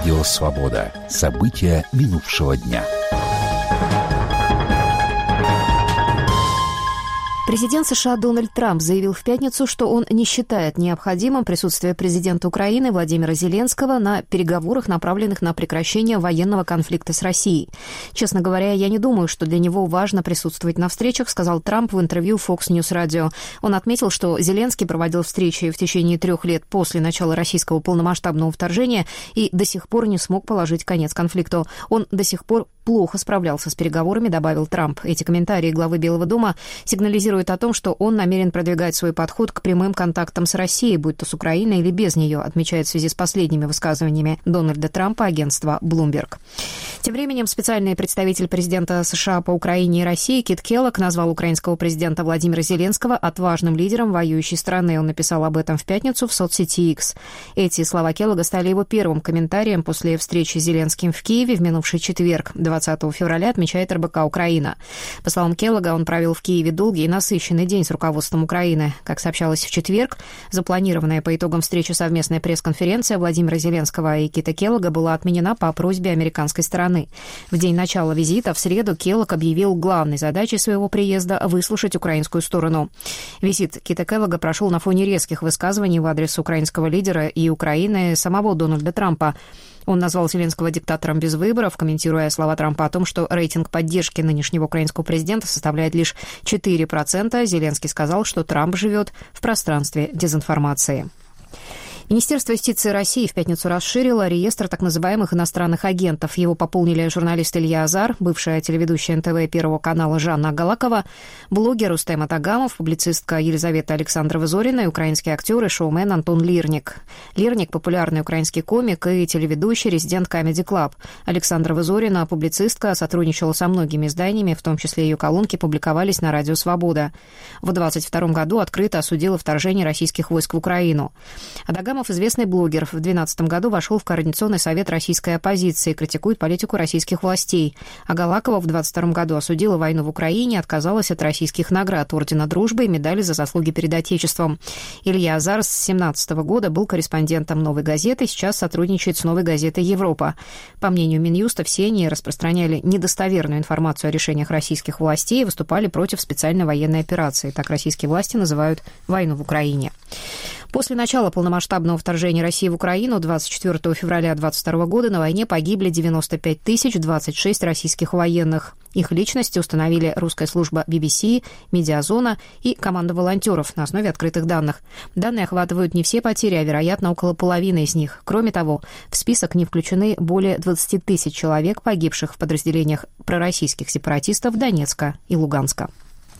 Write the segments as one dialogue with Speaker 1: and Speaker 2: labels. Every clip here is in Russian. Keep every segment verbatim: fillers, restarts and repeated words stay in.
Speaker 1: Радио «Свобода». События минувшего дня.
Speaker 2: Президент США Дональд Трамп заявил в пятницу, что он не считает необходимым присутствие президента Украины Владимира Зеленского на переговорах, направленных на прекращение военного конфликта с Россией. «Честно говоря, я не думаю, что для него важно присутствовать на встречах», сказал Трамп в интервью Fox News Radio. Он отметил, что Зеленский проводил встречи в течение трех лет после начала российского полномасштабного вторжения и до сих пор не смог положить конец конфликту. Он до сих пор плохо справлялся с переговорами, добавил Трамп. Эти комментарии главы Белого дома сигнализируют о том, что он намерен продвигать свой подход к прямым контактам с Россией, будь то с Украиной или без нее, отмечает в связи с последними высказываниями Дональда Трампа агентство Bloomberg. Тем временем специальный представитель президента США по Украине и России Кит Келлог назвал украинского президента Владимира Зеленского отважным лидером воюющей страны. Он написал об этом в пятницу в соцсети X. Эти слова Келлога стали его первым комментарием после встречи с Зеленским в Киеве в минувший четверг, двадцатого февраля, отмечает эр бэ ка «Украина». По словам Келлога, он провел в Киеве долгий и насыщенный день с руководством Украины. Как сообщалось в четверг, запланированная по итогам встречи совместная пресс-конференция Владимира Зеленского и Кита Келлога была отменена по просьбе американской стороны. В день начала визита в среду Келлог объявил главной задачей своего приезда выслушать украинскую сторону. Визит Кита Келлога прошел на фоне резких высказываний в адрес украинского лидера и Украины самого Дональда Трампа. Он назвал Зеленского диктатором без выборов, комментируя слова Трампа о том, что рейтинг поддержки нынешнего украинского президента составляет лишь четыре процента. Зеленский сказал, что Трамп живет в пространстве дезинформации. Министерство юстиции России в пятницу расширило реестр так называемых иностранных агентов. Его пополнили журналист Илья Азар, бывшая телеведущая эн тэ вэ Первого канала Жанна Агалакова, блогер Рустем Атагамов, публицистка Елизавета Александрова-Зорина и украинский актер и шоумен Антон Лирник. Лирник – популярный украинский комик и телеведущий, резидент Comedy Club. Александрова-Зорина, публицистка, сотрудничала со многими изданиями, в том числе ее колонки публиковались на Радио «Свобода». В двадцать втором году открыто осудила вторжение российских войск в Украину. Атагамов, известный блогер, в две тысячи двенадцатом году вошел в Координационный совет российской оппозиции, критикует политику российских властей. Агалакова в двадцать втором году осудила войну в Украине, отказалась от российских наград, ордена Дружбы и медали за заслуги перед Отечеством. Илья Азар с две тысячи семнадцатого года был корреспондентом «Новой газеты», сейчас сотрудничает с «Новой газетой Европа». По мнению Минюста, все они распространяли недостоверную информацию о решениях российских властей и выступали против специальной военной операции. Так российские власти называют войну в Украине. После начала полномасштабного вторжения России в Украину двадцать четвёртого февраля двадцать второго года на войне погибли девяносто пять тысяч двадцать шесть российских военных. Их личности установили русская служба би би си, Медиазона и команда волонтеров на основе открытых данных. Данные охватывают не все потери, а, вероятно, около половины из них. Кроме того, в список не включены более двадцать тысяч человек, погибших в подразделениях пророссийских сепаратистов Донецка и Луганска.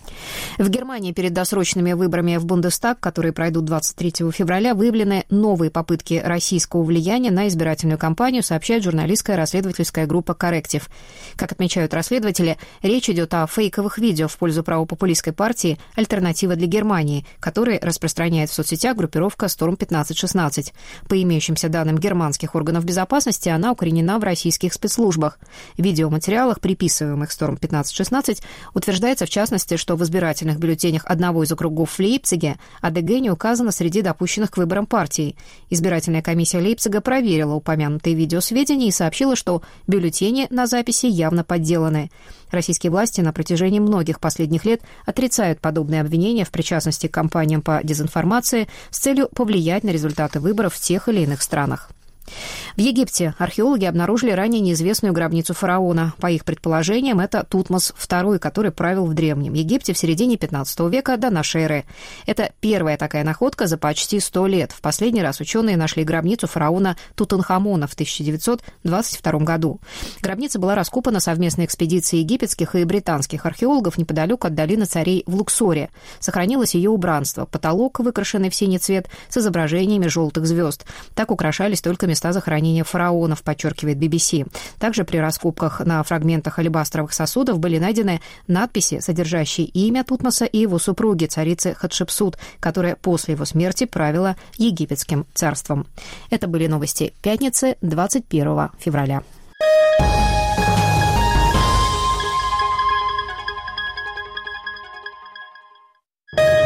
Speaker 2: В Германии перед досрочными выборами в Бундестаг, которые пройдут двадцать третьего февраля, выявлены новые попытки российского влияния на избирательную кампанию, сообщает журналистская расследовательская группа «Корректив». Как отмечают расследователи, речь идет о фейковых видео в пользу правопопулистской партии «Альтернатива для Германии», которые распространяет в соцсетях группировка Storm пятнадцать шестнадцать. По имеющимся данным германских органов безопасности, она укоренена в российских спецслужбах. В видеоматериалах, приписываемых Storm пятнадцать шестнадцать, утверждается, в частности, что в избирательных бюллетенях одного из округов в Лейпциге а дэ гэ не указано среди допущенных к выборам партий. Избирательная комиссия Лейпцига проверила упомянутые видеосведения и сообщила, что бюллетени на записи явно подделаны. Российские власти на протяжении многих последних лет отрицают подобные обвинения в причастности к кампаниям по дезинформации с целью повлиять на результаты выборов в тех или иных странах. В Египте археологи обнаружили ранее неизвестную гробницу фараона. По их предположениям, это Тутмос второй, который правил в Древнем Египте в середине пятнадцатого века до нашей эры. Это первая такая находка за почти сто лет. В последний раз ученые нашли гробницу фараона Тутанхамона в тысяча девятьсот двадцать втором году. Гробница была раскопана совместной экспедицией египетских и британских археологов неподалеку от долины царей в Луксоре. Сохранилось ее убранство. Потолок, выкрашенный в синий цвет, с изображениями желтых звезд. Так украшались только места захоронения фараонов, подчеркивает би би си. Также при раскопках на фрагментах алебастровых сосудов были найдены надписи, содержащие имя Тутмоса и его супруги, царицы Хатшепсут, которая после его смерти правила египетским царством. Это были новости пятницы, двадцать первого февраля.